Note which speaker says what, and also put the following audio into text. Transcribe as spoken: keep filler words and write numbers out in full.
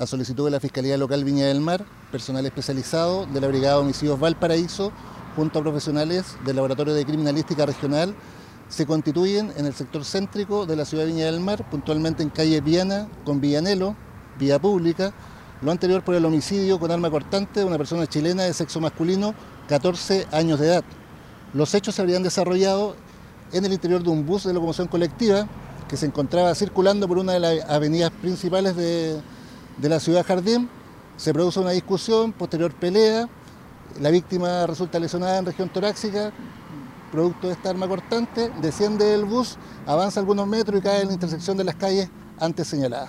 Speaker 1: a solicitud de la Fiscalía Local Viña del Mar, personal especializado de la Brigada de Homicidios Valparaíso, junto a profesionales del Laboratorio de Criminalística Regional, se constituyen en el sector céntrico de la ciudad de Viña del Mar, puntualmente en calle Viana con Villanelo, vía pública, lo anterior por el homicidio con arma cortante de una persona chilena de sexo masculino, catorce años de edad. Los hechos se habrían desarrollado en el interior de un bus de locomoción colectiva que se encontraba circulando por una de las avenidas principales de, de la ciudad Jardín. Se produce una discusión, posterior pelea, la víctima resulta lesionada en región torácica, producto de esta arma cortante, desciende del bus, avanza algunos metros y cae en la intersección de las calles antes señaladas.